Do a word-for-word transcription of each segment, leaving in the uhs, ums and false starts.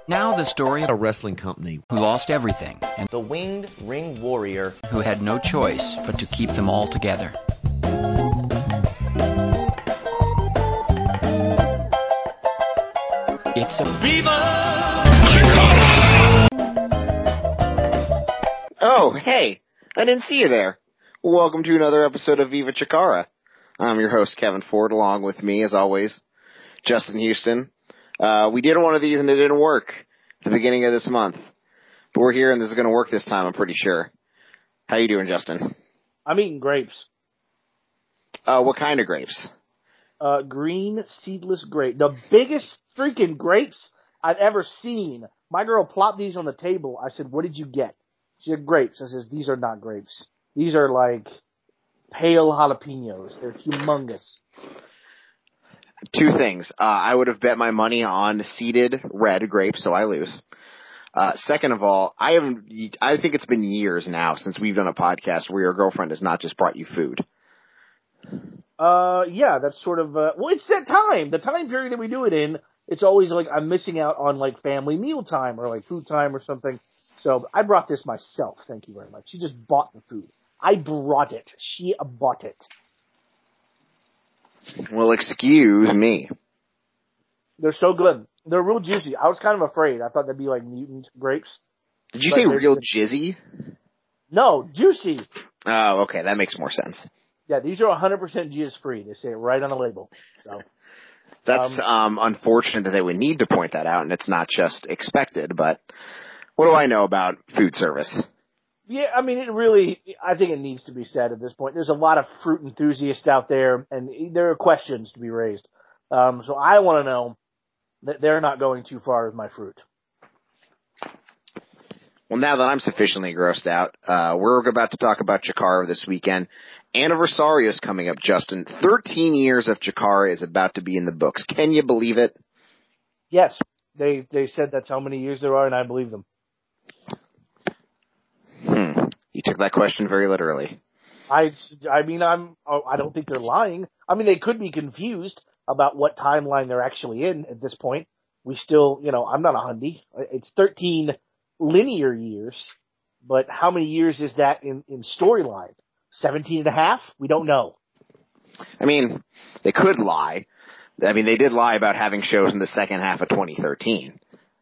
Now the story of a wrestling company who lost everything and the Winged Ring Warrior who had no choice but to keep them all together. It's a Viva Chikara! Oh, hey, I didn't see you there. Welcome to another episode of Viva Chikara. I'm your host, Kevin Ford, along with me, as always, Justin Houston. Uh, we did one of these and it didn't work at the beginning of this month. But we're here and this is going to work this time, I'm pretty sure. How you doing, Justin? I'm eating grapes. Uh, what kind of grapes? Uh, green seedless grape. The biggest freaking grapes I've ever seen. My girl plopped these on the table. I said, what did you get? She said, grapes. I says, these are not grapes. These are like pale jalapenos. They're humongous. Two things. Uh, I would have bet my money on seeded red grapes, so I lose. Uh, second of all, I haven't, I think it's been years now since we've done a podcast where your girlfriend has not just brought you food. Uh, yeah, that's sort of, uh, well, it's that time. The time period that we do it in, it's always like I'm missing out on like family meal time or like food time or something. So I brought this myself. Thank you very much. She just bought the food. I brought it. She bought it. Well, excuse me. They're so good. They're real juicy. I was kind of afraid. I thought they'd be like mutant grapes. Did you But say they're- real jizzy? No, juicy. Oh, okay, that makes more sense. Yeah, these are one hundred percent jizz free. They say it right on the label. So That's um, um, unfortunate that they would need to point that out, and it's not just expected, but what do I know about food service? yeah, I mean, it really, I think it needs to be said at this point. There's a lot of fruit enthusiasts out there, and there are questions to be raised. Um, so I want to know that they're not going too far with my fruit. Well, now that I'm sufficiently grossed out, uh, we're about to talk about Chikara this weekend. Anniversario is coming up, Justin. thirteen years of Chikara is about to be in the books. Can you believe it? Yes, they they said that's how many years there are, and I believe them. Hmm. You took that question very literally. I, I mean, I'm, oh, I don't think they're lying. I mean, they could be confused about what timeline they're actually in at this point. We still, you know, I'm not a hundy. It's thirteen linear years, but how many years is that in, in storyline? seventeen and a half? We don't know. I mean, they could lie. I mean, they did lie about having shows in the second half of twenty thirteen.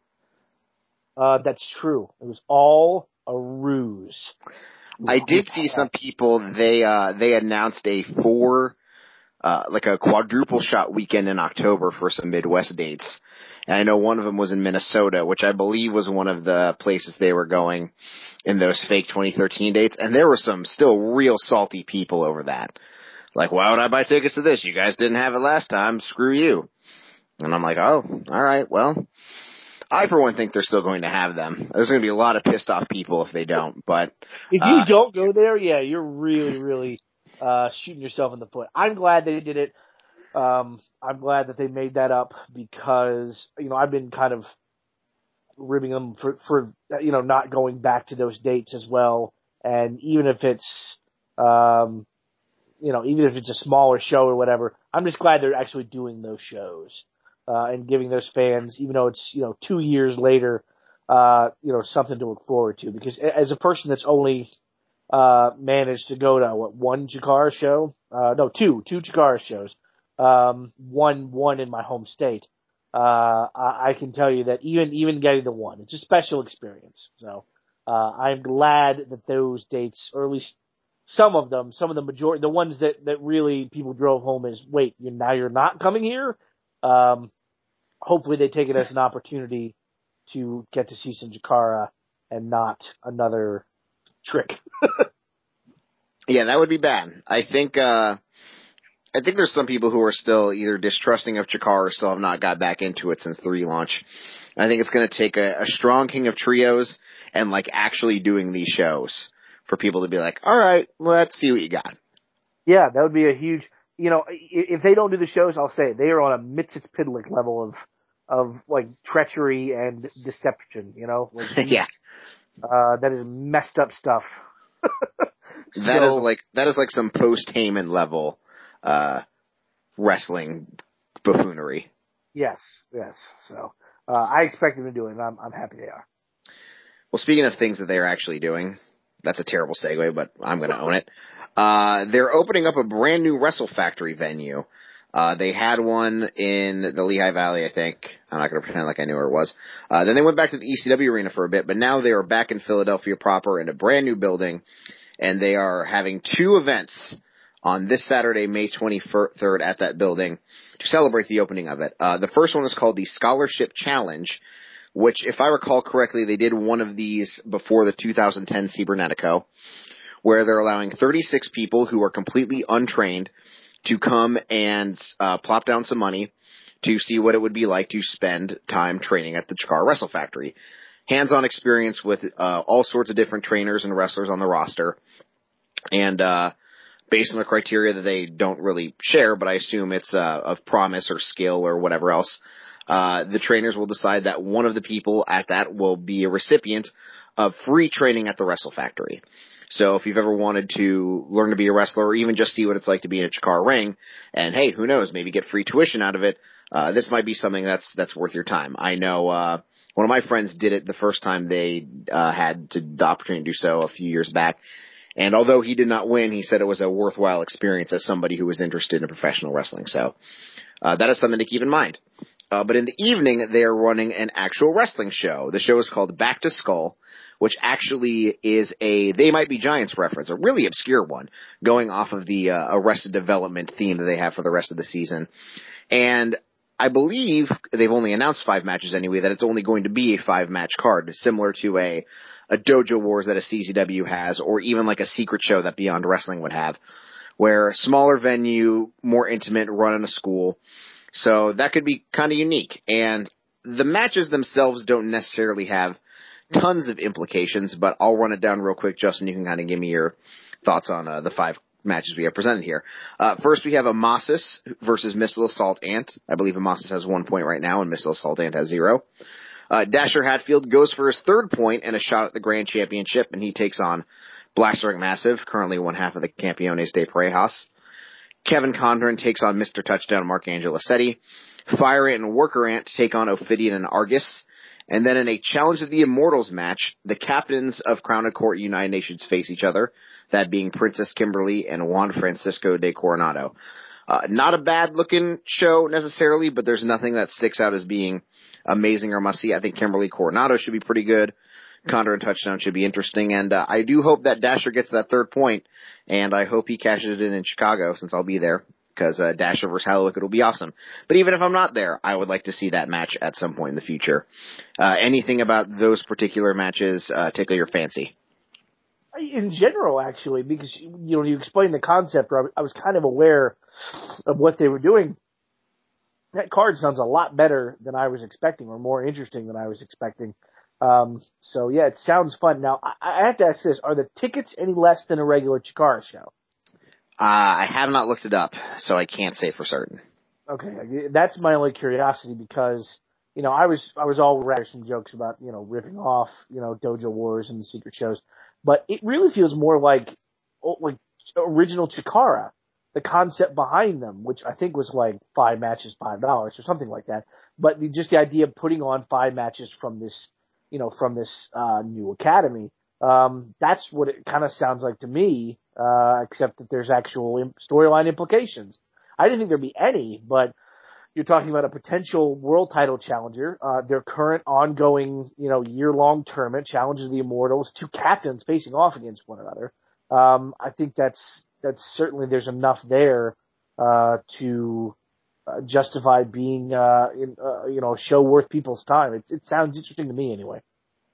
Uh, that's true. It was all a ruse. I did see some people, they, uh, they announced a four, uh, like a quadruple shot weekend in October for some Midwest dates. And I know one of them was in Minnesota, which I believe was one of the places they were going in those fake twenty thirteen dates. And there were some still real salty people over that. Like, why would I buy tickets to this? You guys didn't have it last time. Screw you. And I'm like, oh, all right, well, I for one think they're still going to have them. There's going to be a lot of pissed off people if they don't, but if you uh, don't go there, yeah, you're really, really uh, shooting yourself in the foot. I'm glad they did it. Um, I'm glad that they made that up because, you know, I've been kind of ribbing them for, for, you know, not going back to those dates as well. And even if it's, um, you know, even if it's a smaller show or whatever, I'm just glad they're actually doing those shows, uh, and giving those fans, even though it's, you know, two years later, uh, you know, something to look forward to. Because as a person that's only, uh, managed to go to, what, one Chikara show? Uh, no, two, two Chikara shows. Um, one, one in my home state. Uh, I, I can tell you that even, even getting the one, it's a special experience. So, uh, I'm glad that those dates, or at least some of them, some of the majority, the ones that, that really people drove home is, wait, you now you're not coming here? Um, hopefully they take it as an opportunity to get to see some Chikara and not another trick. yeah, that would be bad. I think, uh, I think there's some people who are still either distrusting of Chikara or still have not got back into it since the relaunch. I think it's going to take a, a strong King of Trios and like actually doing these shows for people to be like, all right, let's see what you got. Yeah, that would be a huge, you know, if they don't do the shows, I'll say it, they are on a Mitzvah level of, of like treachery and deception, you know? Like these, yeah. Uh, that is messed up stuff. That so, is like, that is like some post-Heyman level, uh, wrestling buffoonery. Yes, yes. So, uh, I expect them to do it, and I'm, I'm happy they are. Well, speaking of things that they're actually doing, that's a terrible segue, but I'm going to own it. Uh, they're opening up a brand new Wrestle Factory venue. Uh, they had one in the Lehigh Valley, I think. I'm not going to pretend like I knew where it was. Uh, then they went back to the E C W arena for a bit, but now they are back in Philadelphia proper in a brand new building, and they are having two events on this Saturday, May twenty-third at that building to celebrate the opening of it. Uh, the first one is called the Scholarship Challenge, which, if I recall correctly, they did one of these before the two thousand ten Cibernetico, where they're allowing thirty-six people who are completely untrained to come and uh, plop down some money to see what it would be like to spend time training at the Chikara Wrestle Factory. Hands-on experience with uh, all sorts of different trainers and wrestlers on the roster. And uh, based on the criteria that they don't really share, but I assume it's uh, of promise or skill or whatever else, uh, the trainers will decide that one of the people at that will be a recipient of free training at the Wrestle Factory. So if you've ever wanted to learn to be a wrestler or even just see what it's like to be in a Chikara ring, and hey, who knows, maybe get free tuition out of it, uh, this might be something that's that's worth your time. I know uh, one of my friends did it the first time they uh, had to, the opportunity to do so a few years back, and although he did not win, he said it was a worthwhile experience as somebody who was interested in professional wrestling. So uh, that is something to keep in mind. Uh, but in the evening, they are running an actual wrestling show. The show is called Back to Skull, which actually is a They Might Be Giants reference, a really obscure one, going off of the uh, Arrested Development theme that they have for the rest of the season. And I believe they've only announced five matches anyway, that it's only going to be a five-match card, similar to a, a Dojo Wars that a C Z W has, or even like a secret show that Beyond Wrestling would have, where smaller venue, more intimate, run in a school. So that could be kind of unique. And the matches themselves don't necessarily have tons of implications, but I'll run it down real quick, Justin. You can kind of give me your thoughts on uh, the five matches we have presented here. Uh, first, we have Amasis versus Missile Assault Ant. I believe Amasis has one point right now, and Missile Assault Ant has zero. Uh, Dasher Hatfield goes for his third point and a shot at the Grand Championship, and he takes on Blaster Massive, currently one half of the Campeones de Parejas. Kevin Condren takes on Mister Touchdown Markangelo Setti. Fire Ant and Worker Ant take on Ophidian and Argus. And then in a Challenge of the Immortals match, the captains of Crown and Court United Nations face each other, that being Princess Kimberly and Juan Francisco de Coronado. Uh, not a bad-looking show necessarily, but there's nothing that sticks out as being amazing or must-see. I think Kimberly Coronado should be pretty good. Condor and Touchdown should be interesting, and uh, I do hope that Dasher gets that third point, and I hope he cashes it in in Chicago, since I'll be there, because uh, Dasher versus Hallowick will be awesome. But even if I'm not there, I would like to see that match at some point in the future. Uh, anything about those particular matches uh, tickle your fancy? In general, actually, because you know you explained the concept, I was kind of aware of what they were doing. That card sounds a lot better than I was expecting, or more interesting than I was expecting. Um, so yeah, it sounds fun. Now, I, I have to ask this: are the tickets any less than a regular Chikara show? Uh, I have not looked it up, so I can't say for certain. Okay, that's my only curiosity because, you know, I was, I was all rather some jokes about, you know, ripping off, you know, Dojo Wars and the secret shows, but it really feels more like, like original Chikara, the concept behind them, which I think was like five matches, five dollars or something like that. But the, just the idea of putting on five matches from this, you know, from this, uh, new academy, um, that's what it kind of sounds like to me. Uh, except that there's actual imp- storyline implications. I didn't think there'd be any, but you're talking about a potential world title challenger, uh, their current ongoing, you know, year-long tournament, Challenges of the Immortals, two captains facing off against one another. Um, I think that's, that's certainly, there's enough there, uh, to, uh, justify being, uh, in, uh, you know, a show worth people's time. It, it sounds interesting to me anyway.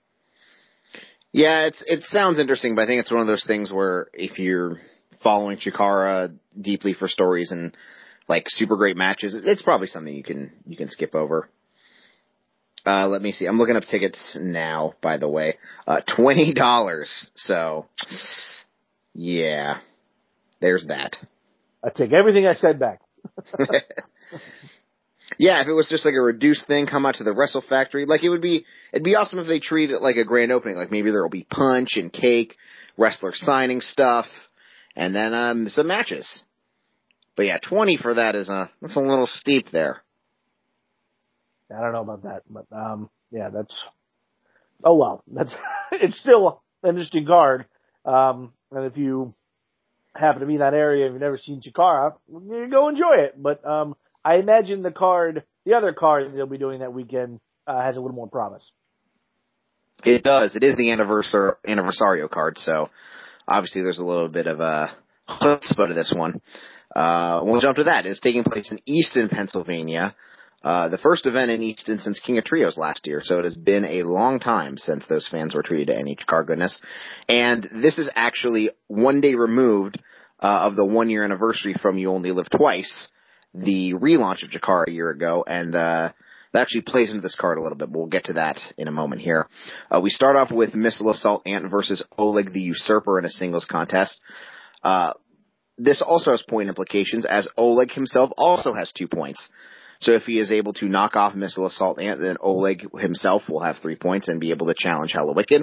Yeah, it's it sounds interesting, but I think it's one of those things where if you're following Chikara deeply for stories and like super great matches, it's probably something you can you can skip over. Uh, let me see. I'm looking up tickets now, by the way. Uh, twenty dollars. So, yeah, there's that. I take everything I said back. Yeah, if it was just like a reduced thing, come out to the Wrestle Factory, like it would be, it'd be awesome if they treat it like a grand opening, like maybe there'll be punch and cake, wrestler signing stuff, and then, um, some matches. But yeah, twenty for that is a, that's a little steep there. I don't know about that, but um, yeah, that's oh well, that's it's still an interesting card. Um, and if you happen to be in that area and you've never seen Chikara, you go enjoy it. But um, I imagine the card, the other card they'll be doing that weekend, uh, has a little more promise. It does. It is the anniversary anniversario card, so obviously there's a little bit of a chutzpah to this one. Uh, we'll jump to that. It's taking place in Easton, Pennsylvania. Uh, the first event in Easton since King of Trios last year, so it has been a long time since those fans were treated to any Chikara goodness. And this is actually one day removed uh, of the one-year anniversary from You Only Live Twice, the relaunch of Chikara a year ago, and uh, that actually plays into this card a little bit, but we'll get to that in a moment here. Uh, we start off with Missile Assault Ant versus Oleg the Usurper in a singles contest. Uh, this also has point implications, as Oleg himself also has two points. So if he is able to knock off Missile Assault Ant, then Oleg himself will have three points and be able to challenge Hallowicked.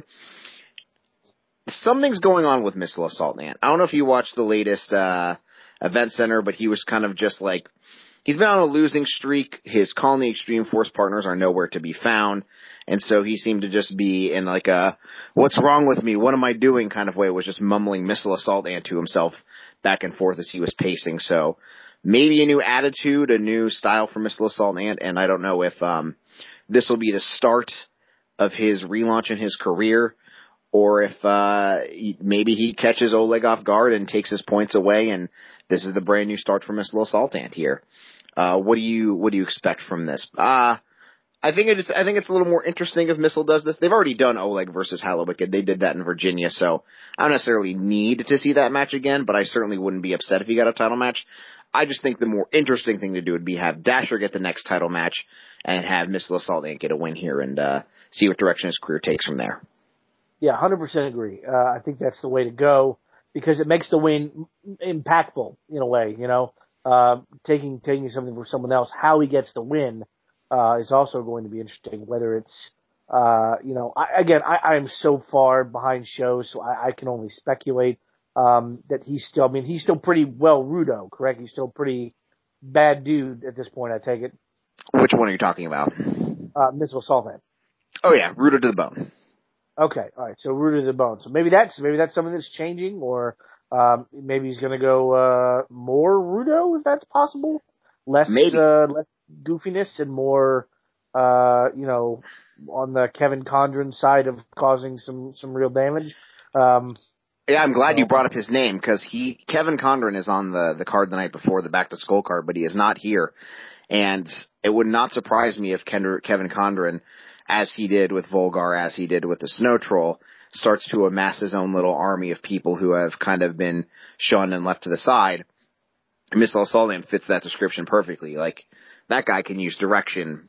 Something's going on with Missile Assault Ant. I don't know if you watched the latest uh, Event Center, but he was kind of just like, he's been on a losing streak. His Colony Extreme Force partners are nowhere to be found. And so he seemed to just be in like a, what's wrong with me? What am I doing? kind of way. It was just mumbling Missile Assault Ant to himself back and forth as he was pacing. So maybe a new attitude, a new style for Missile Assault Ant, and I don't know if um, this will be the start of his relaunch in his career, or if uh, he, maybe he catches Oleg off guard and takes his points away, and this is the brand new start for Missile Assault Ant here. Uh, what do you what do you expect from this? Uh, I think it's I think it's a little more interesting if Missile does this. They've already done Oleg versus Hallowicked. They did that in Virginia, so I don't necessarily need to see that match again, but I certainly wouldn't be upset if he got a title match. I just think the more interesting thing to do would be have Dasher get the next title match and have Missile Assault Ant get a win here and uh, see what direction his career takes from there. Yeah, one hundred percent agree. Uh, I think that's the way to go because it makes the win impactful in a way, you know. Uh, taking taking something from someone else, how he gets the win uh, is also going to be interesting. Whether it's, uh, you know, I, again, I, I am so far behind shows, so I, I can only speculate. Um, that he's still, I mean, he's still pretty well Rudo, correct? He's still pretty bad dude at this point, I take it. Which one are you talking about? Uh, Missile Assault Ant. Oh yeah, Rudo to the bone. Okay, alright, so Rudo to the bone. So maybe that's, maybe that's something that's changing, or, um, maybe he's gonna go, uh, more Rudo, if that's possible. Less, maybe. uh, less goofiness and more, uh, you know, on the Kevin Condren side of causing some, some real damage. Um, Yeah, I'm glad you brought up his name because he Kevin Condren is on the, the card the night before, the Back to Skull card, but he is not here. And it would not surprise me if Ken, Kevin Condren, as he did with Volgar, as he did with the Snow Troll, starts to amass his own little army of people who have kind of been shunned and left to the side. Missile Assault Ant fits that description perfectly. Like, that guy can use direction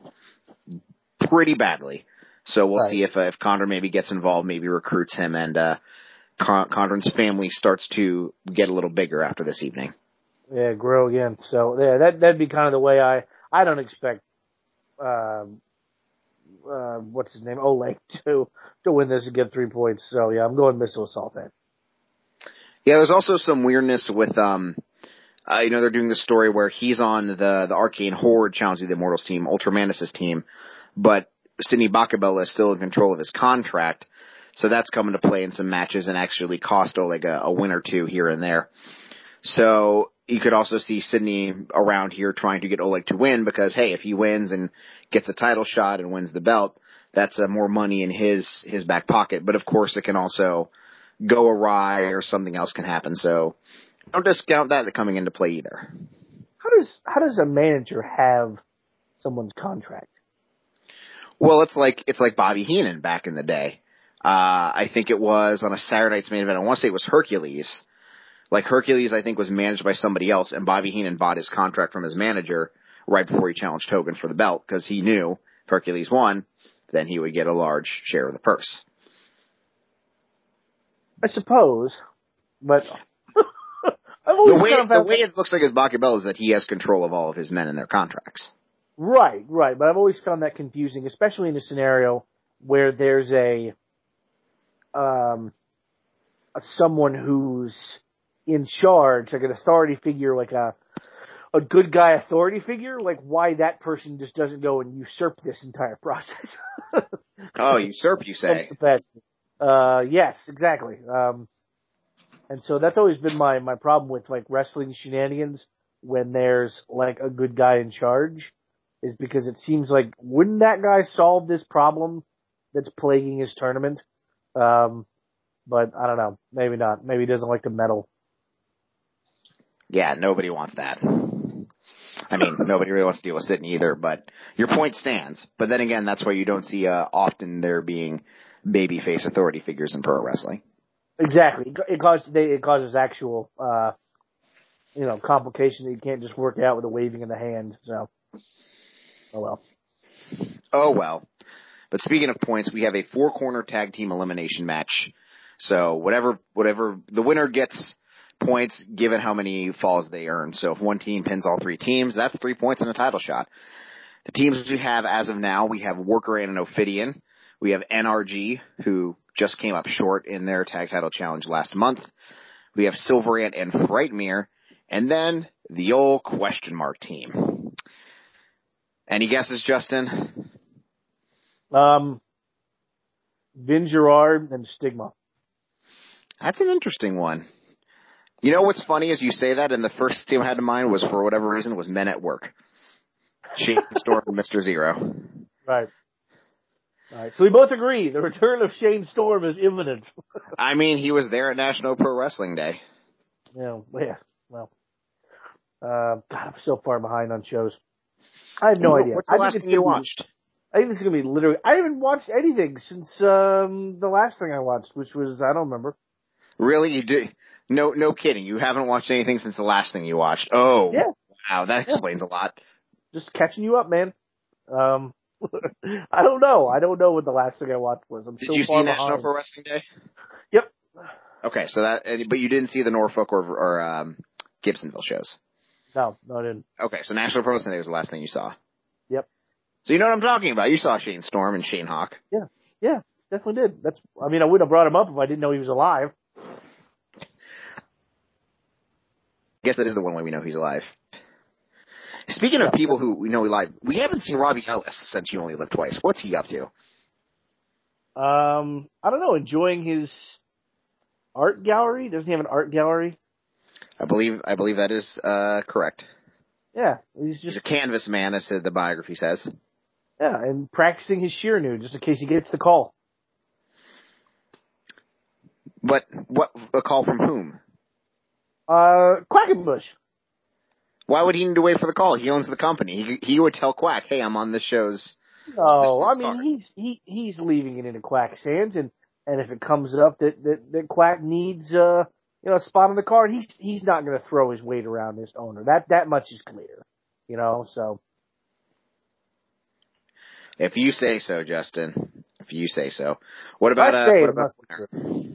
pretty badly. So we'll right. see if, uh, if Condren maybe gets involved, maybe recruits him, and uh, Condren's family starts to get a little bigger after this evening. Yeah, grow again. So yeah, that that'd be kind of the way I I don't expect uh, uh, what's his name Oleg to to win this and get three points. So yeah, I'm going Missile Assault Ant. Yeah, there's also some weirdness with um, uh, you know, they're doing the story where he's on the the Arcane Horde challenging the Immortals team, Ultramanus' team, but Sidney Bakabella is still in control of his contract. So that's coming to play in some matches and actually cost Oleg a, a win or two here and there. So you could also see Sidney around here trying to get Oleg to win because, hey, if he wins and gets a title shot and wins the belt, that's uh, more money in his, his back pocket. But of course it can also go awry or something else can happen. So don't discount that coming into play either. How does, how does a manager have someone's contract? Well, it's like, it's like Bobby Heenan back in the day. Uh, I think it was on a Saturday Night's Main Event. I want to say it was Hercules. Like Hercules, I think, was managed by somebody else, and Bobby Heenan bought his contract from his manager right before he challenged Hogan for the belt because he knew if Hercules won, then he would get a large share of the purse. I suppose, but the way the way it looks like his Bakabella is that he has control of all of his men and their contracts. Right, right. But I've always found that confusing, especially in a scenario where there's a um a, someone who's in charge, like an authority figure, like a a good guy authority figure, like why that person just doesn't go and usurp this entire process. Oh, usurp, you say? Uh, yes, exactly. Um, and so that's always been my, my problem with like wrestling shenanigans when there's like a good guy in charge, is because it seems like, wouldn't that guy solve this problem that's plaguing his tournament? Um, but I don't know. Maybe not. Maybe he doesn't like to meddle. Yeah, nobody wants that. I mean, nobody really wants to deal with sitting either, but your point stands. But then again, that's why you don't see uh, often there being babyface authority figures in pro wrestling. Exactly. It causes, they, it causes actual, uh, you know, complications that you can't just work out with a waving of the hand. So, oh well. Oh well. But speaking of points, we have a four-corner tag team elimination match. So whatever, whatever, the winner gets points given how many falls they earn. So if one team pins all three teams, that's three points in a title shot. The teams we have as of now, we have Worker and Ophidian. We have N R G, who just came up short in their tag title challenge last month. We have Silver Ant and Frightmere. And then the old question mark team. Any guesses, Justin? Um, Vin Gerard and Stigma. That's an interesting one. You know what's funny is you say that, and the first team I had in mind was, for whatever reason, was Men at Work. Shane Storm and Mister Zero. Right. All right. So we both agree the return of Shane Storm is imminent. I mean, he was there at National Pro Wrestling Day. Yeah. Yeah. Well. Uh, God, I'm so far behind on shows. I have no Well, idea. What's the I last think thing you be, watched? I think this is gonna be literally. I haven't watched anything since um the last thing I watched, which was I don't remember. Really? You do? No, no kidding. You haven't watched anything since the last thing you watched. Oh, Yeah. wow, that Yeah. explains a lot. Just catching you up, man. Um, I don't know. I don't know what the last thing I watched was. I'm Did so you far see National behind. Pro Wrestling Day? Yep. Okay, so that, but you didn't see the Norfolk or, or um, Gibsonville shows. No, no, I didn't. Okay, so National Pro Wrestling Day was the last thing you saw. Yep. So you know what I'm talking about. You saw Shane Storm and Shane Hawk. Yeah. Yeah. Definitely did. That's. I mean, I wouldn't have brought him up if I didn't know he was alive. I guess that is the one way we know he's alive. Speaking of Yeah. people who we know alive, we haven't seen Robbie Ellis since You Only Live Twice. What's he up to? Um, I don't know. Enjoying his art gallery. Doesn't he have an art gallery? I believe I believe that is uh, correct. Yeah, he's He's just a canvas man, as the biography says. yeah, and practicing his Shiranu just in case he gets the call. But what a call from whom? Uh, Quackenbush. Why would he need to wait for the call? He owns the company. He, he would tell Quack, "Hey, I'm on this show's." No, this, I this mean card. he he he's leaving it into Quack's hands, and and if it comes up that that, that Quack needs uh you know a spot on the card, he's he's not going to throw his weight around this owner. That that much is clear, you know. So If you say so, Justin. If you say so. What if about I uh, say what it about must be true.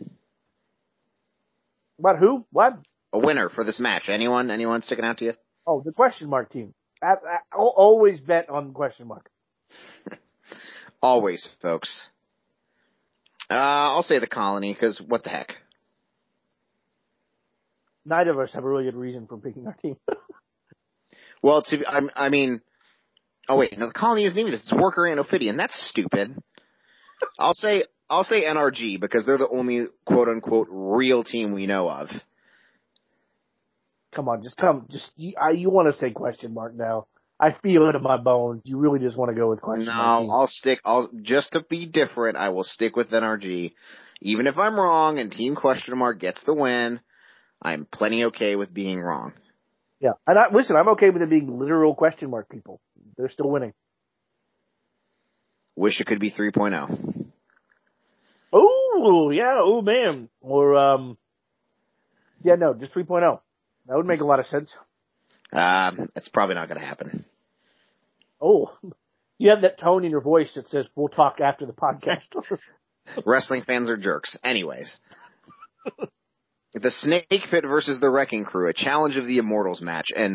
About who? What? a winner for this match? Anyone? Anyone sticking out to you? Oh, the question mark team. I, I, I'll always bet on the question mark. Always, folks. Uh, I'll say the Colony, because what the heck? Neither of us have a really good reason for picking our team. Well, to I, I mean, oh wait, no, the Colony isn't even this. It's Worker and Ophidian. That's stupid. I'll say I'll say N R G because they're the only quote unquote real team we know of. Come on, just come. Just you, I, you want to say question mark now? I feel it in my bones. You really just want to go with question No, mark team. I'll stick. I'll just to be different. I will stick with N R G, even if I'm wrong and Team Question Mark gets the win. I'm plenty okay with being wrong. Yeah, and I, listen, I'm okay with it being literal question mark people. They're still winning. Wish it could be three point oh. Oh yeah, oh man, or um, yeah, no, just three point oh. That would make a lot of sense. Um, it's probably not going to happen. Oh, you have that tone in your voice that says we'll talk after the podcast. Wrestling fans are jerks. Anyways. The Snake Pit versus the Wrecking Crew, a Challenge of the Immortals match. And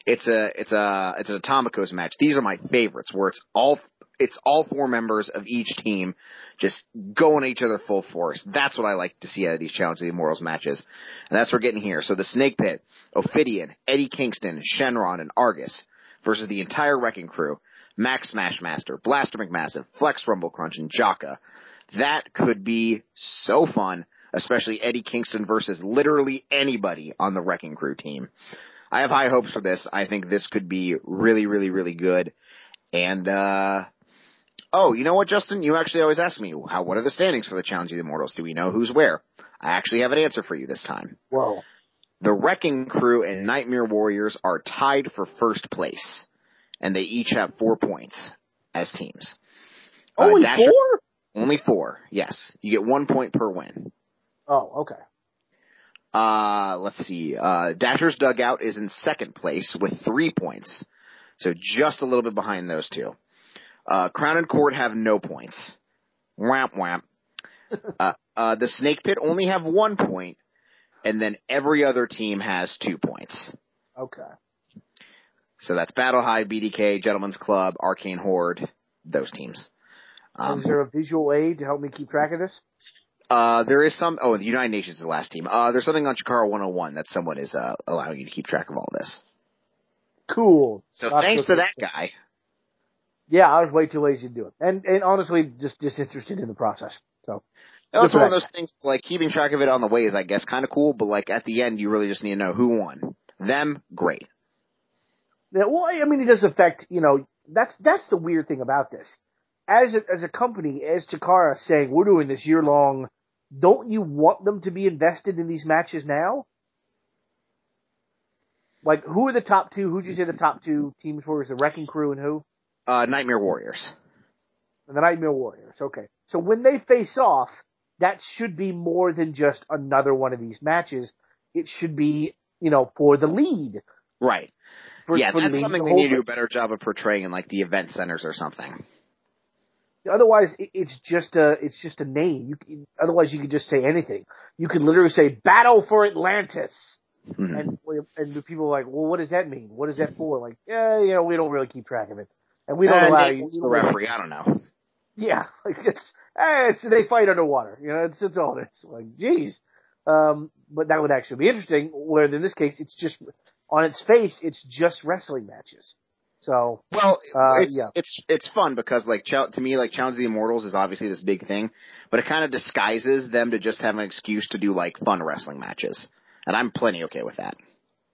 It's a it's a it's an Atomicos match. These are my favorites, where it's all it's all four members of each team just going at each other full force. That's what I like to see out of these Challenge of the Immortals matches, and that's what we're getting here. So the Snake Pit, Ophidian, Eddie Kingston, Shenron, and Argus versus the entire Wrecking Crew, Max Smashmaster, Blaster McMassive, Flex Rumble Crunch, and Jaka. That could be so fun, especially Eddie Kingston versus literally anybody on the Wrecking Crew team. I have high hopes for this. I think this could be really, really, really good. And, uh, oh, you know what, Justin? You actually always ask me, how, what are the standings for the Challenge of the Immortals? Do we know who's where? I actually have an answer for you this time. Whoa. The Wrecking Crew and Nightmare Warriors are tied for first place, and they each have four points as teams. Only uh, Dasher, four? Only four, yes. You get one point per win. Oh, okay. Uh, let's see. Uh, Dasher's Dugout is in second place with three points. So just a little bit behind those two. Uh, Crown and Court have no points. Whamp whamp. uh, uh, the Snake Pit only have one point, and then every other team has two points. Okay. So that's Battle High, B D K, Gentleman's Club, Arcane Horde, those teams. Um, is there a visual aid to help me keep track of this? Uh, there is some, oh, the United Nations is the last team. Uh, there's something on Chikara one oh one that someone is, uh, allowing you to keep track of all this. Cool. So Not thanks so to that guy. Yeah, I was way too lazy to do it. And, and honestly, just disinterested in the process. So. That's one of those things, like, keeping track of it on the way is, I guess, kind of cool, but, like, at the end, you really just need to know who won. Them, great. Yeah, well, I mean, it does affect, you know, that's, that's the weird thing about this. As a, as a company, as Chikara saying, we're doing this year long, don't you want them to be invested in these matches now? Like, who are the top two? Who'd you say the top two teams were? Is the Wrecking Crew and who? Uh, Nightmare Warriors. And the Nightmare Warriors. Okay. So when they face off, that should be more than just another one of these matches. It should be, you know, for the lead. Right. For, yeah, for that's the something the they need to thing. do a better job of portraying in, like, the event centers or something. Otherwise, it's just a it's just a name. You can, otherwise, you could just say anything. You could literally say "Battle for Atlantis," mm-hmm. and and people are like, "Well, what does that mean? What is that for?" Like, yeah, you know, we don't really keep track of it, and we don't uh, allow you. The referee, I don't know. Yeah, like it's, eh, it's they fight underwater. You know, it's it's all it's like, geez. Um, but that would actually be interesting. Where in this case, it's just on its face, it's just wrestling matches. So, well, uh, it's, yeah. it's, it's fun because like, to me, like Challenge of the Immortals is obviously this big thing, but it kind of disguises them to just have an excuse to do like fun wrestling matches. And I'm plenty okay with that.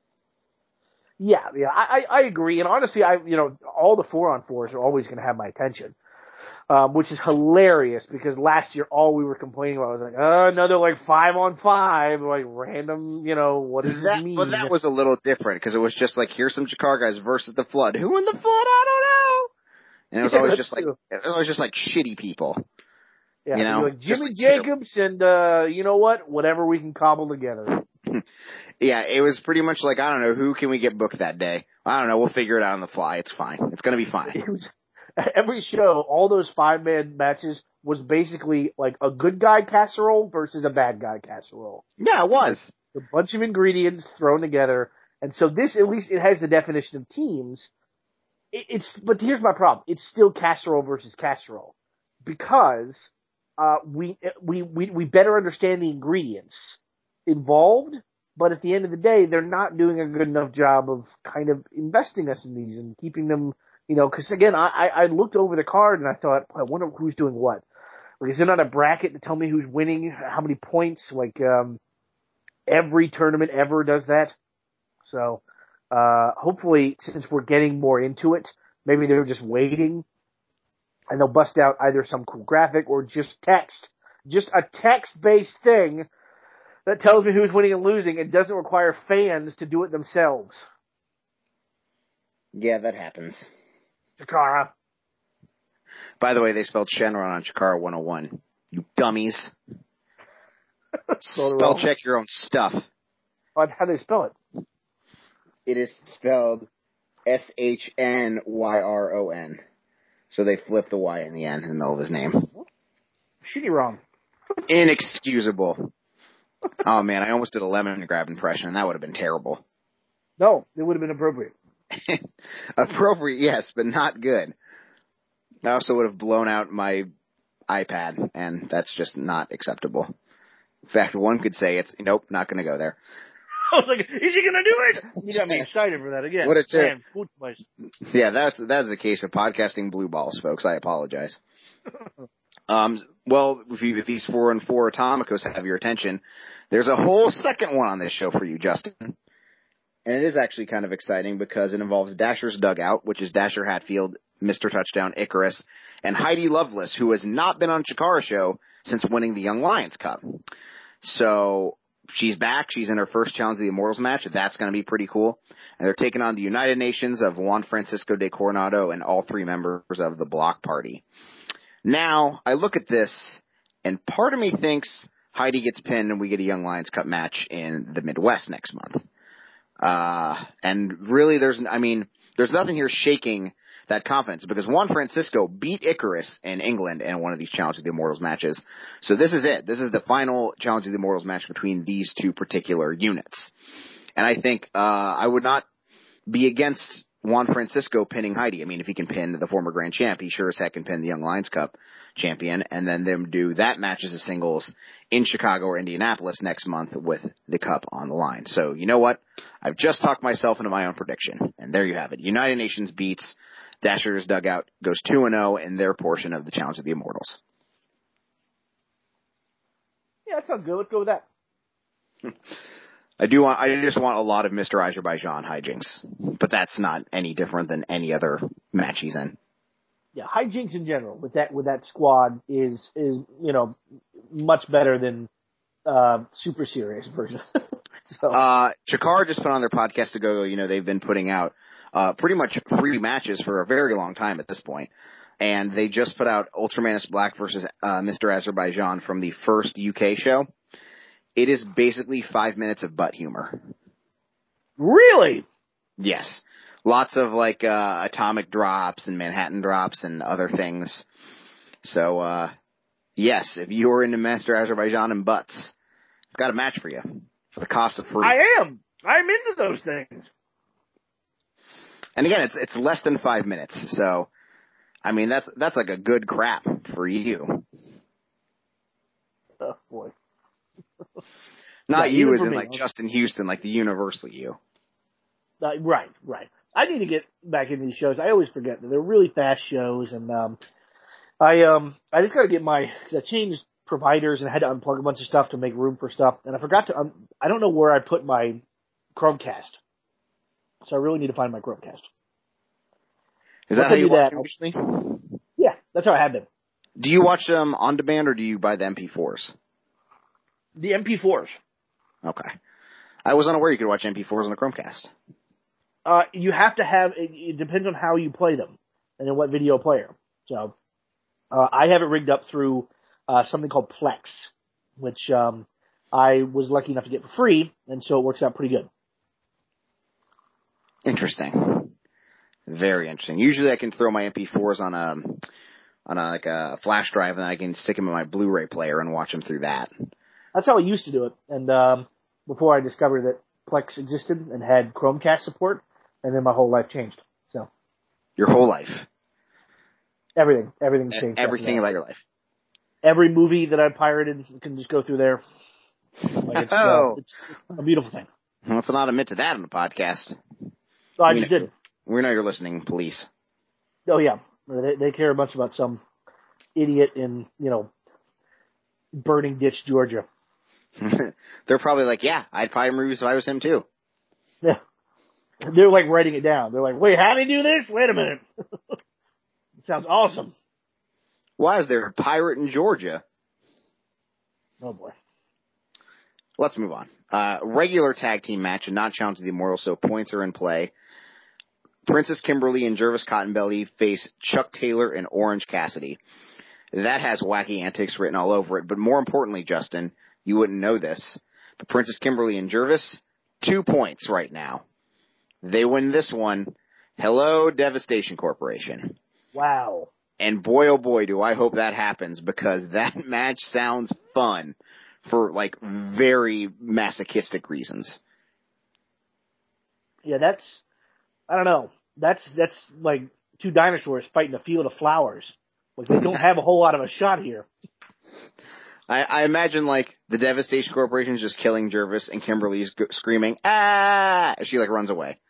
Yeah, yeah, I, I agree. And honestly, I, you know, all the four on fours are always going to have my attention. Um, which is hilarious because last year all we were complaining about was like, oh, another like five on five, like random, you know, what does that, this mean? But that was a little different because it was just like, here's some Chikara guys versus the Flood. Who in the Flood? I don't know. And it was yeah, always just true. like, it was always just like shitty people. Yeah, you know, like Jimmy like Jacobs and, uh, you know what? Whatever we can cobble together. Yeah, it was pretty much like, I don't know, who can we get booked that day? I don't know, we'll figure it out on the fly. It's fine. It's gonna be fine. It was, every show, all those five-man matches was basically like a good guy casserole versus a bad guy casserole. Yeah, it was. Like a bunch of ingredients thrown together. And so this, at least it has the definition of teams. It, it's, but here's my problem. It's still casserole versus casserole. Because, uh, we, we, we, we better understand the ingredients involved, but at the end of the day, they're not doing a good enough job of kind of investing us in these and keeping them, you know, because again, I, I looked over the card and I thought, I wonder who's doing what. Like, is there not a bracket to tell me who's winning, how many points? Like, um, every tournament ever does that. So, uh, hopefully, since we're getting more into it, maybe they're just waiting and they'll bust out either some cool graphic or just text. Just a text-based thing that tells me who's winning and losing and doesn't require fans to do it themselves. Yeah, that happens. Chikara. By the way, they spelled Shenron on Chikara one oh one. You dummies. Spell check your own stuff. How do they spell it? It is spelled S H N Y R O N. So they flipped the Y in the end in the middle of his name. Shitty wrong. Inexcusable. Oh man, I almost did a lemon grab impression, and that would have been terrible. No, it would have been appropriate. Appropriate, yes, but not good. I also would have blown out my iPad, and that's just not acceptable. In fact, one could say it's, nope, not going to go there. I was like, is he going to do it? You got me excited for that again. What a ter- Man, yeah, that's that's a case of podcasting blue balls, folks. I apologize. um, well, if, you, if these four and four Atomicos have your attention, there's a whole second one on this show for you, Justin. And it is actually kind of exciting because it involves Dasher's Dugout, which is Dasher Hatfield, Mister Touchdown Icarus, and Heidi Lovelace, who has not been on Chikara Show since winning the Young Lions Cup. So she's back. She's in her first Challenge of the Immortals match. That's going to be pretty cool. And they're taking on the United Nations of Juan Francisco de Coronado and all three members of the Block Party. Now, I look at this, and part of me thinks Heidi gets pinned and we get a Young Lions Cup match in the Midwest next month. Uh, and really there's, I mean, there's nothing here shaking that confidence because Juan Francisco beat Icarus in England in one of these Challenge of the Immortals matches. So this is it. This is the final Challenge of the Immortals match between these two particular units. And I think, uh, I would not be against Juan Francisco pinning Heidi. I mean, if he can pin the former grand champ, he sure as heck can pin the Young Lions Cup champion, and then them do that match as a singles in Chicago or Indianapolis next month with the cup on the line. So, you know what? I've just talked myself into my own prediction, and there you have it. United Nations beats Dasher's Dugout, goes two and oh in their portion of the Challenge of the Immortals. Yeah, that sounds good. Let's go with that. I do want, I just want a lot of Mister Azerbaijan hijinks, but that's not any different than any other match he's in. Yeah, hijinks in general with that with that squad is is you know much better than uh, super serious version. so. Uh, Chikara just put on their podcast to go. You know, they've been putting out uh, pretty much free matches for a very long time at this point, and they just put out Ultramanus Black versus uh, Mister Azerbaijan from the first U K show. It is basically five minutes of butt humor. Really? Yes. Lots of, like, uh, atomic drops and Manhattan drops and other things. So, uh, yes, if you're into Master Azerbaijan and butts, I've got a match for you for the cost of free. I am. I'm into those things. And again, it's it's less than five minutes. So, I mean, that's that's like a good crap for you. Oh, boy. Not yeah, you as in in, me. like, Justin Houston, like the universal you. Uh, right, right. I need to get back into these shows. I always forget that they're really fast shows, and um, I um, I just got to get my. Cause I changed providers and I had to unplug a bunch of stuff to make room for stuff, and I forgot to. Um, I don't know where I put my Chromecast, so I really need to find my Chromecast. Is Once that how I you do watch that, them usually? Yeah, that's how I have been. Do you watch them on demand or do you buy the M P fours? The M P fours. Okay. I was unaware you could watch M P fours on a Chromecast. Uh, you have to have, it, it depends on how you play them and in what video player. So, uh, I have it rigged up through, uh, something called Plex, which, um, I was lucky enough to get for free, and so it works out pretty good. Interesting. Very interesting. Usually I can throw my M P fours on a, on a, like a flash drive and I can stick them in my Blu-ray player and watch them through that. That's how I used to do it. And, um, before I discovered that Plex existed and had Chromecast support, and then my whole life changed. So. Your whole life. Everything. Everything changed. Everything about your life. Every movie that I pirated can just go through there. Like it's, oh. uh, it's, it's a beautiful thing. Let's not admit to that on the podcast. So I we just know, did. We know you're listening, police. Oh yeah. They, they care a bunch about some idiot in, you know, Burning Ditch, Georgia. They're probably like, yeah, I'd probably movies if I was him too. Yeah. They're like writing it down. They're like, wait, how do they do this? Wait a minute. It sounds awesome. Why is there a pirate in Georgia? Oh boy. Let's move on. Uh, regular tag team match and not Challenge of the Immortals, so points are in play. Princess Kimberly and Jervis Cottonbelly face Chuck Taylor and Orange Cassidy. That has wacky antics written all over it, but more importantly, Justin, you wouldn't know this, but Princess Kimberly and Jervis, two points right now. They win this one. Hello, Devastation Corporation. Wow. And boy, oh boy, do I hope that happens, because that match sounds fun for, like, very masochistic reasons. Yeah, that's, I don't know. That's that's like two dinosaurs fighting a field of flowers. Like they don't have a whole lot of a shot here. I, I imagine like the Devastation Corporation is just killing Jervis and Kimberly's g- screaming ah as she like runs away,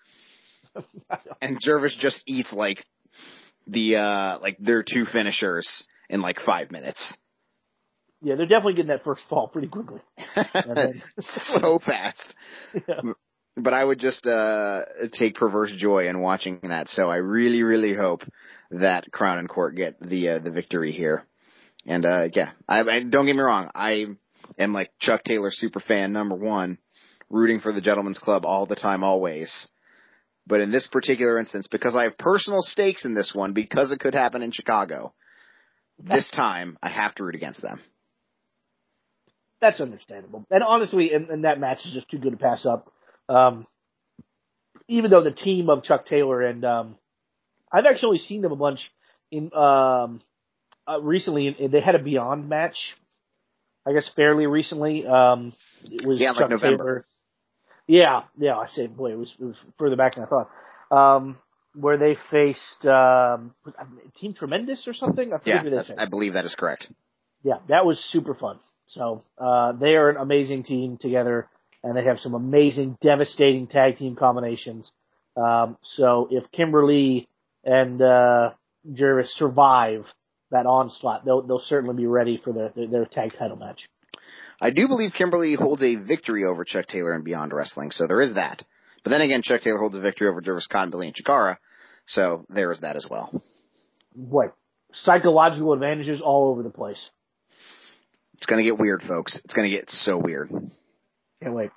and Jervis just eats like the uh like their two finishers in like five minutes. Yeah, they're definitely getting that first fall pretty quickly. Then, so fast. Yeah. But I would just uh take perverse joy in watching that. So I really, really hope that Crown and Court get the uh, the victory here. And uh yeah, I, I don't get me wrong, I am like Chuck Taylor super fan number one, rooting for the Gentleman's Club all the time, always. But in this particular instance, because I have personal stakes in this one, because it could happen in Chicago, this time I have to root against them. That's understandable. And honestly, and, and that match is just too good to pass up. Um, even though the team of Chuck Taylor and um, I've actually seen them a bunch in um, uh, recently. In, they had a Beyond match, I guess, fairly recently. Um, it was yeah, Chuck like November. Taylor. Yeah, yeah. I say, boy, it was it was further back than I thought. Um, where they faced um, Team Tremendous or something. I forget Yeah, who they faced. I believe that is correct. Yeah, that was super fun. So uh, they are an amazing team together, and they have some amazing, devastating tag team combinations. Um, so if Kimberly and uh, Jervis survive that onslaught, they'll they'll certainly be ready for their their, their tag title match. I do believe Kimberly holds a victory over Chuck Taylor in Beyond Wrestling, so there is that. But then again, Chuck Taylor holds a victory over Jervis Cotton, Billy, and Chikara, so there is that as well. Boy, psychological advantages all over the place. It's going to get weird, folks. It's going to get so weird. Can't wait.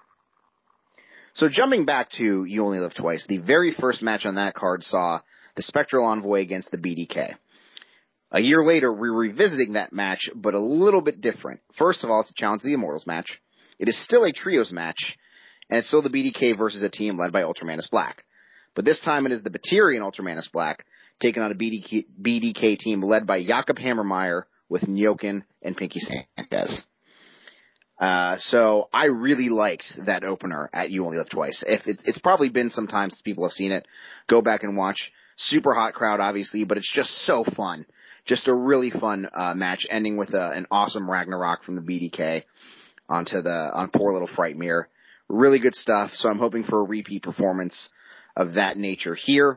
So jumping back to You Only Live Twice, the very first match on that card saw the Spectral Envoy against the B D K. A year later, we're revisiting that match, but a little bit different. First of all, it's a Challenge of the Immortals match. It is still a trios match, and it's still the B D K versus a team led by Ultramanus Black. But this time it is the Batirian Ultramanus Black taking on a B D K, B D K team led by Jakob Hammermeyer with Nyokin and Pinky Sanchez. Uh, so I really liked that opener at You Only Live Twice. If it, it's probably been some time since people have seen it. Go back and watch. Super hot crowd, obviously, but it's just so fun. Just a really fun uh, match, ending with a, an awesome Ragnarok from the B D K onto the on poor little Frightmere. Really good stuff. So I'm hoping for a repeat performance of that nature here.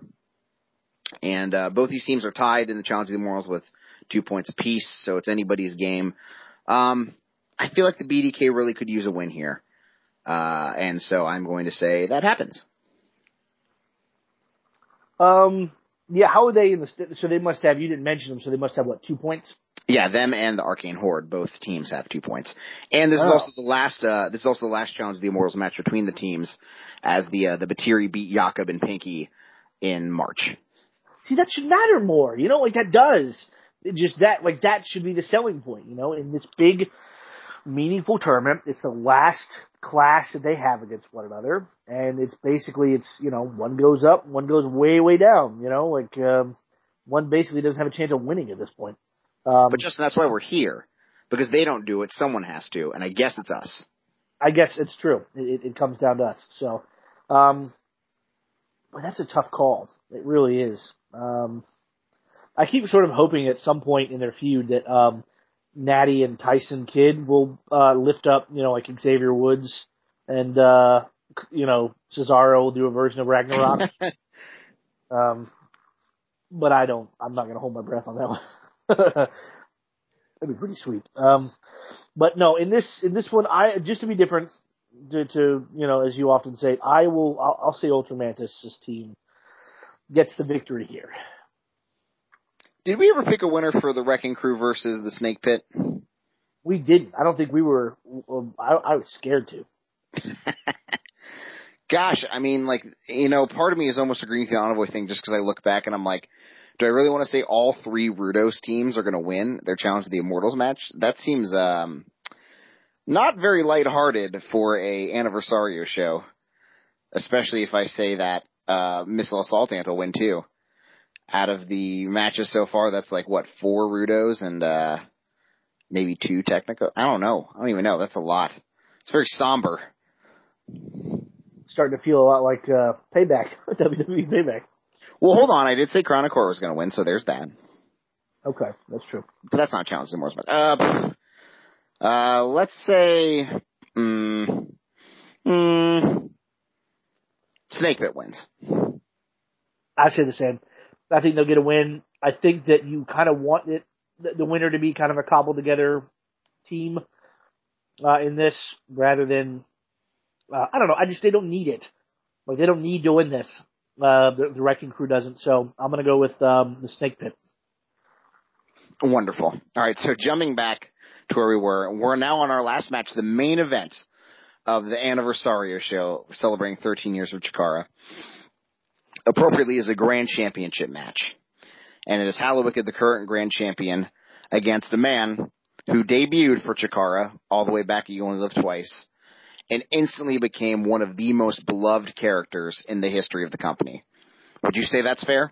And uh, both these teams are tied in the Challenge of the Immortals with two points apiece, so it's anybody's game. Um, I feel like the B D K really could use a win here. Uh, and so I'm going to say that happens. Um, yeah, how are they in the, st- so they must have, you didn't mention them, so they must have what, two points? Yeah, them and the Arcane Horde, both teams have two points. And this oh. is also the last, uh, this is also the last Challenge of the Immortals match between the teams as the, uh, the Batiri beat Jakob and Pinky in March. See, that should matter more, you know, like that does. It just that, like that should be the selling point, you know, in this big, meaningful tournament. It's the last clash that they have against one another, and it's basically, it's, you know, one goes up, one goes way, way down, you know, like, um, one basically doesn't have a chance of winning at this point. Um, but Justin, that's why we're here. Because they don't do it, someone has to, and I guess it's us. I guess it's true. It, it comes down to us. So, um, but that's a tough call. It really is. Um, I keep sort of hoping at some point in their feud that, um, Natty and Tyson Kidd will, uh, lift up, you know, like Xavier Woods and, uh, you know, Cesaro will do a version of Ragnarok. um, but I don't, I'm not going to hold my breath on that one. That'd be pretty sweet. Um, but no, in this, in this one, I, just to be different, to, to, you know, as you often say, I will, I'll, I'll say Ultramantis' team gets the victory here. Did we ever pick a winner for the Wrecking Crew versus the Snake Pit? We didn't. I don't think we were, I, I was scared to. Gosh, I mean, like, you know, part of me is almost agreeing with the Envoy thing just because I look back and I'm like, do I really want to say all three Rudos teams are going to win their Challenge of the Immortals match? That seems um, not very lighthearted for a Anniversario show, especially if I say that uh, Missile Assault Ant will win too. Out of the matches so far, that's like, what, four Rudos and uh, maybe two Technical? I don't know. I don't even know. That's a lot. It's very somber. starting to feel a lot like uh, Payback, W W E Payback. Well, hold on. I did say Crown Core was going to win, so there's that. Okay, that's true. But that's not challenging more. Uh, uh, let's say, mm, mm, Snake Pit wins. I say the same. I think they'll get a win. I think that you kind of want it, the, the winner to be kind of a cobbled together team uh, in this, rather than uh, I don't know. I just they don't need it. Like they don't need to win this. Uh, the, the Wrecking Crew doesn't. So I'm going to go with um, the Snake Pit. Wonderful. All right, so jumping back to where we were, we're now on our last match, the main event of the Anniversario show, celebrating thirteen years of Chikara. Appropriately is a Grand Championship match. And it is Hallowicked, the current Grand Champion, against a man who debuted for Chikara all the way back at You Only Live Twice, and instantly became one of the most beloved characters in the history of the company. Would you say that's fair?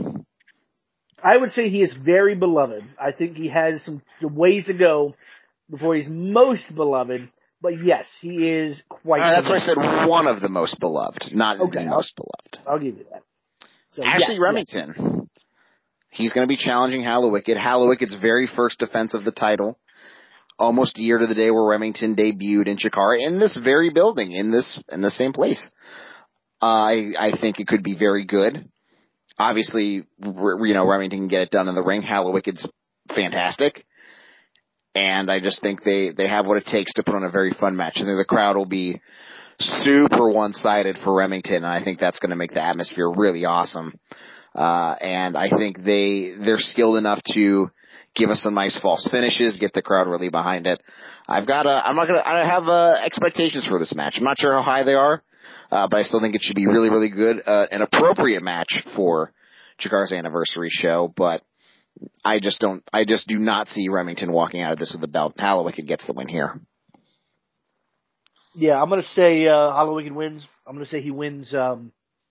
I would say he is very beloved. I think he has some ways to go before he's most beloved. But yes, he is quite. Uh, that's why I said one of the most beloved, not okay, the I'll, most beloved. I'll give you that. So, Ashley yes, Remington. Yes. He's going to be challenging Hallowicked. Hallowicked's very first defense of the title, almost a year to the day where Remington debuted in Chikara in this very building, in this in the same place. Uh, I I think it could be very good. Obviously, you know, Remington can get it done in the ring. Hallowicked's fantastic. And I just think they, they have what it takes to put on a very fun match. I think the crowd will be super one-sided for Remington, and I think that's going to make the atmosphere really awesome. Uh, and I think they, they're skilled enough to give us some nice false finishes, get the crowd really behind it. I've got a, I'm not gonna, I have, uh, expectations for this match. I'm not sure how high they are, uh, but I still think it should be really, really good, uh, an appropriate match for Chikara's anniversary show, but I just don't, I just do not see Remington walking out of this with the belt. Hallowicked gets the win here. Yeah, I'm gonna say, uh, Hallowicked wins. I'm gonna say he wins, um,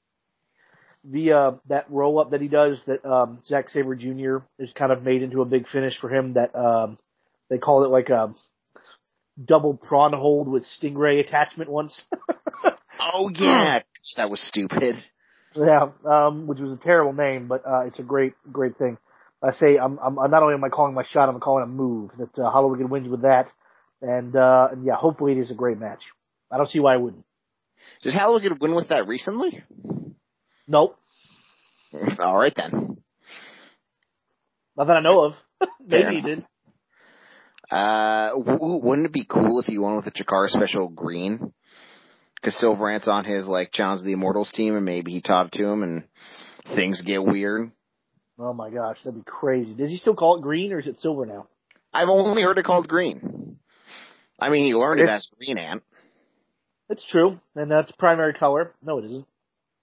via that roll up that he does that, um, Zack Sabre Junior is kind of made into a big finish for him that, um, they call it like a double prawn hold with stingray attachment once. Oh yeah, that was stupid. Yeah, um, which was a terrible name, but, uh, it's a great, great thing. I say, I'm, I'm, not only am I calling my shot, I'm calling a move that, uh, Hallowicked wins with that. And, uh, and yeah, hopefully it is a great match. I don't see why I wouldn't. Did Hallowicked win with that recently? Nope. All right then. Not that I know of. Maybe he did. Uh, w- wouldn't it be cool if he won with a Chikara special green? Because Silverant's on his, like, Challenge of the Immortals team, and maybe he taught it to him, and things get weird. Oh my gosh, that'd be crazy. Does he still call it green, or is it silver now? I've only heard it called green. I mean, he learned it as Green Ant. It's true, and that's primary color. No, it isn't.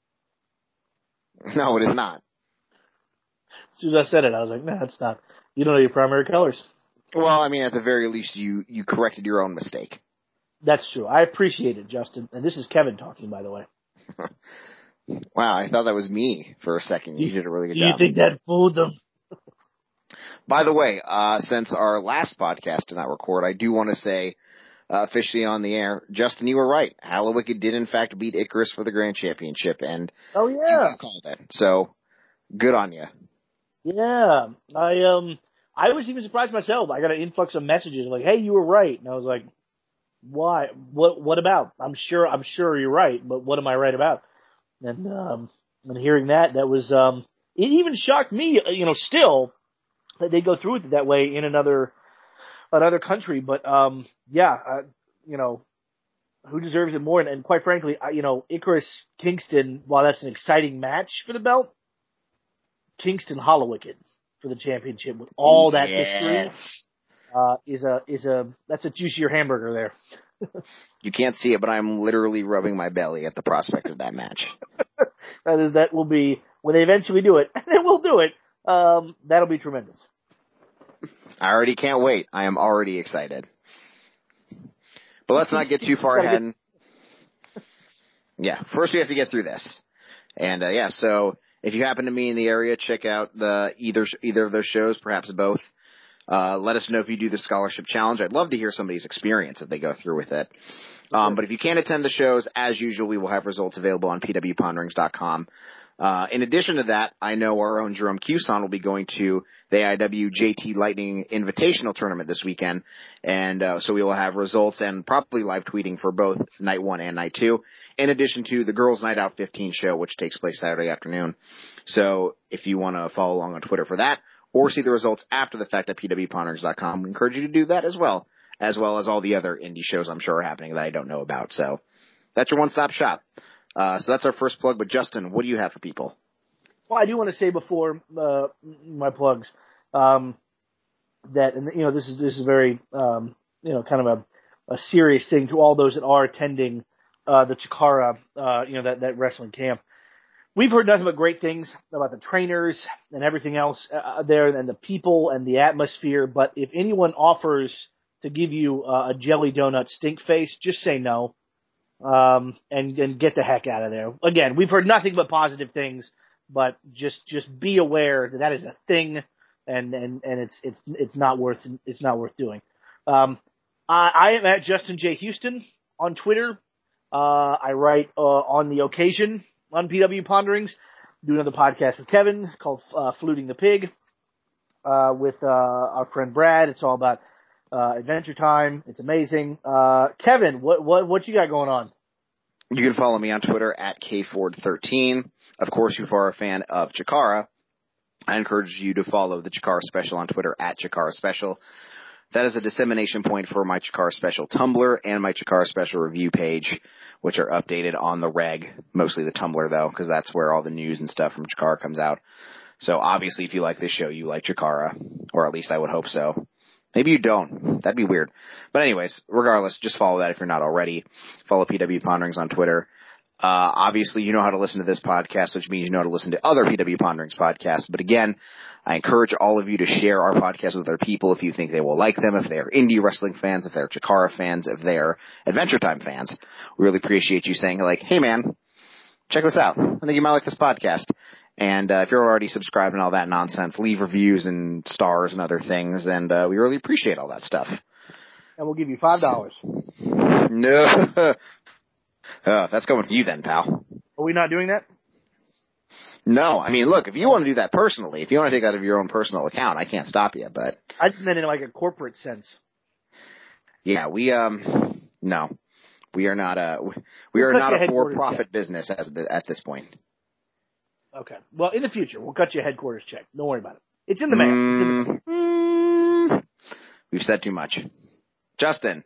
No, it is not. As soon as I said it, I was like, nah, it's not. You don't know your primary colors. Well, I mean, at the very least, you, you corrected your own mistake. That's true. I appreciate it, Justin. And this is Kevin talking, by the way. Wow, I thought that was me for a second. You did a really good you job. You think that fooled them? By the way, uh, since our last podcast did not record, I do want to say, uh, officially on the air, Justin, you were right. Hallowicked did in fact beat Icarus for the Grand Championship, and oh yeah, you called it. So, good on you. Yeah, I um, I was even surprised myself. I got an influx of messages like, "Hey, you were right," and I was like, "Why? What? What about? I'm sure, I'm sure you're right, but what am I right about?" And um, and hearing that, that was um, it even shocked me, you know, still that they go through it that way in another another country. But um, yeah, uh, you know, who deserves it more? And, and quite frankly, I, you know, Icarus Kingston, while that's an exciting match for the belt, Kingston Hallowicked for the championship with all that yes. history uh, is a is a that's a juicier hamburger there. You can't see it, but I'm literally rubbing my belly at the prospect of that match. that is that will be when they eventually do it, and they will do it. Um, that'll be tremendous. I already can't wait. I am already excited. But let's not get too far ahead. Get... Yeah, first we have to get through this. And uh, yeah, so if you happen to be in the area, check out the either either of those shows, perhaps both. Uh, let us know if you do the scholarship challenge. I'd love to hear somebody's experience if they go through with it. Um, but if you can't attend the shows, as usual, we will have results available on p w ponderings dot com. Uh, in addition to that, I know our own Jerome Cuson will be going to the A I W J T Lightning Invitational Tournament this weekend, and uh, so we will have results and probably live tweeting for both night one and night two, in addition to the Girls Night Out fifteen show, which takes place Saturday afternoon. So if you want to follow along on Twitter for that, or see the results after the fact at p w ponderings dot com, we encourage you to do that as well, as well as all the other indie shows I'm sure are happening that I don't know about. So that's your one-stop shop. Uh, so that's our first plug, but Justin, what do you have for people? Well, I do want to say before uh, my plugs um, that, and you know, this is this is very um, you know kind of a, a serious thing to all those that are attending uh, the Chikara, uh, you know, that that wrestling camp. We've heard nothing but great things about the trainers and everything else uh, there, and the people and the atmosphere. But if anyone offers to give you uh, a jelly donut stink face, just say no. Um, and, and get the heck out of there. Again, we've heard nothing but positive things, but just, just be aware that that is a thing, and, and, and it's, it's, it's not worth, it's not worth doing. Um, I, I am at Justin J. Houston on Twitter. Uh, I write, uh, on the occasion on P W Ponderings, do another podcast with Kevin called, uh, Fluting the Pig, uh, with, uh, our friend Brad. It's all about Uh, Adventure Time. It's amazing. Uh, Kevin, what, what, what you got going on? You can follow me on Twitter at K Ford thirteen. Of course, if you are a fan of Chikara, I encourage you to follow the Chikara Special on Twitter at Chikara Special. That is a dissemination point for my Chikara Special Tumblr and my Chikara Special review page, which are updated on the reg, mostly the Tumblr though, because that's where all the news and stuff from Chikara comes out. So obviously if you like this show, you like Chikara, or at least I would hope so. Maybe you don't. That'd be weird. But anyways, regardless, just follow that if you're not already. Follow P W Ponderings on Twitter. Uh, obviously, you know how to listen to this podcast, which means you know how to listen to other P W Ponderings podcasts. But again, I encourage all of you to share our podcast with other people if you think they will like them, if they are indie wrestling fans, if they're Chikara fans, if they're Adventure Time fans. We really appreciate you saying, like, hey, man, check this out. I think you might like this podcast. And uh, if you're already subscribed and all that nonsense, leave reviews and stars and other things, and uh, we really appreciate all that stuff. And we'll give you five dollars. No. uh, that's going for you then, pal. Are we not doing that? No. I mean, look, if you want to do that personally, if you want to take that out of your own personal account, I can't stop you, but... I just meant in like a corporate sense. Yeah, we, um, no. We are not a, we are We'll not a for-profit check. business as the, at this point. Okay. Well, in the future, we'll cut you a headquarters check. Don't worry about it. It's in the mail. Mm, it's in the mail. Mm, we've said too much. Justin,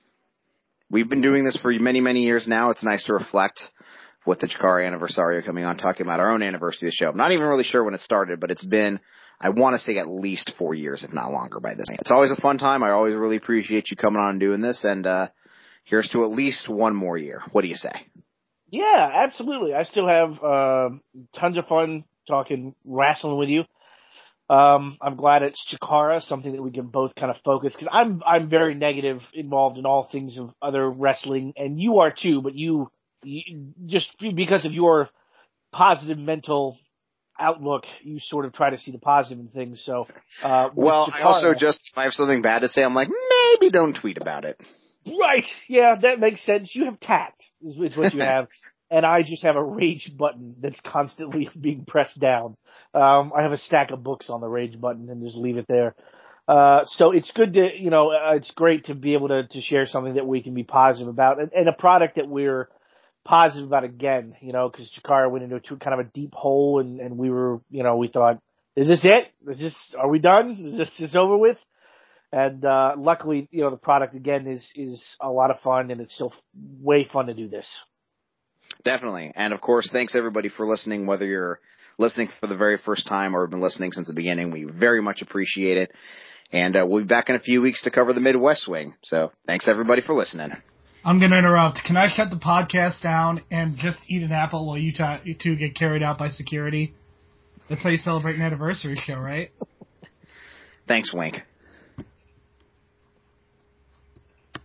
we've been doing this for many, many years now. It's nice to reflect with the Chikara Anniversary coming on, talking about our own anniversary of the show. I'm not even really sure when it started, but it's been, I want to say, at least four years, if not longer by this point. It's always a fun time. I always really appreciate you coming on and doing this, and uh here's to at least one more year. What do you say? Yeah, absolutely. I still have uh, tons of fun talking wrestling with you. Um, I'm glad it's Chikara, something that we can both kind of focus, because I'm I'm very negative involved in all things of other wrestling, and you are too. But you, you just because of your positive mental outlook, you sort of try to see the positive in things. So, uh, well, Chikara, I also just if I have something bad to say, I'm like maybe don't tweet about it. Right. Yeah, that makes sense. You have tact, is, is what you have. And I just have a rage button that's constantly being pressed down. Um, I have a stack of books on the rage button and just leave it there. Uh, so it's good to, you know, uh, it's great to be able to, to share something that we can be positive about, and, and a product that we're positive about again, you know, because Chikara went into a, kind of a deep hole, and, and we were, you know, we thought, is this it? Is this, are we done? Is this, is over with? And, uh, luckily, you know, the product again is, is a lot of fun, and it's still way fun to do this. Definitely. And of course, thanks everybody for listening, whether you're listening for the very first time or have been listening since the beginning. We very much appreciate it. And, uh, we'll be back in a few weeks to cover the Midwest swing. So thanks everybody for listening. I'm going to interrupt. Can I shut the podcast down and just eat an apple while you, ta- you two get carried out by security? That's how you celebrate an anniversary show, right? Thanks, Wink.